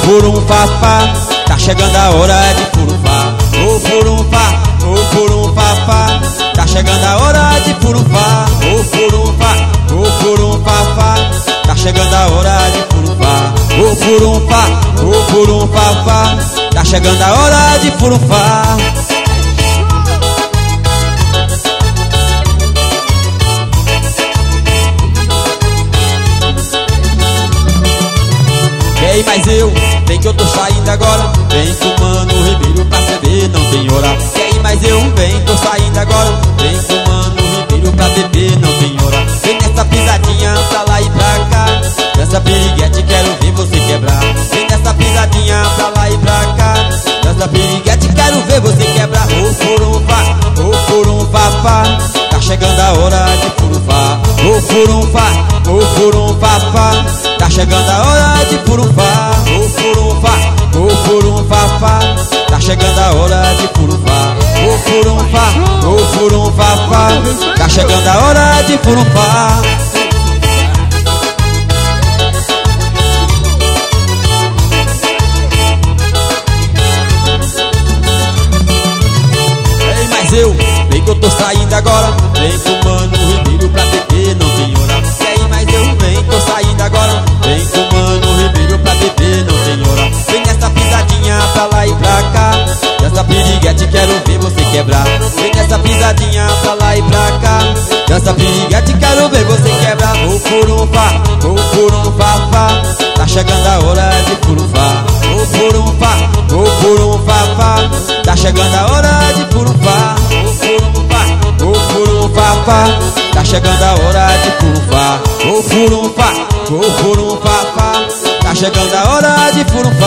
furunfá, tá chegando a hora de furunfá. Ô furunfá, ô furunfá, tá chegando a hora de furunfá. Ô furunfá, ô furunfá, tá chegando a hora de furunfá. Ô furunfá, ô furunfá, tá chegando a hora de furunfá. Ei, mas eu, vem que eu tô saindo agora. Vem fumando o Ribeiro pra beber, não tem hora. Ei, mas eu, vem, tô saindo agora. Vem fumando o Ribeiro pra beber, não tem hora. Vem nessa pisadinha pra lá e pra cá. Nessa piriguete quero ver você quebrar. Vem nessa pisadinha pra lá e pra cá. Nessa piriguete quero ver você quebrar. Ô furunfá, ô furunfá, tá chegando a hora de furunfá. Ô furunfá, ô furunfá, tá chegando a hora de furunfá. Ô furunfá, ô furunfá, tá chegando a hora de furunfá. Ô furunfá, ô furunfá, tá chegando a hora de furunfá. Ei, mas eu, vem que eu tô saindo agora. Vem fumando o Ribeiro pra beber, não tem hora. Ei, mas eu, vem, tô saindo agora. Vem fumando o Ribeiro pra beber, não tem hora. Vem nessa pisadinha pra lá e pra cá. Nessa piriguete quero ver você quebrar. Vem nessa pisadinha pra lá e pra cá. Nessa piriguete quero ver você quebrar. Ô furunfá, ô furunfá, tá chegando a hora de furunfá. Ô furunfá, ô furunfá, tá chegando a hora de furunfá. Ô furunfá, ô furunfá, tá chegando a hora de furunfá. Ô furunfá, ô furunfá, tá chegando a hora de furunfá.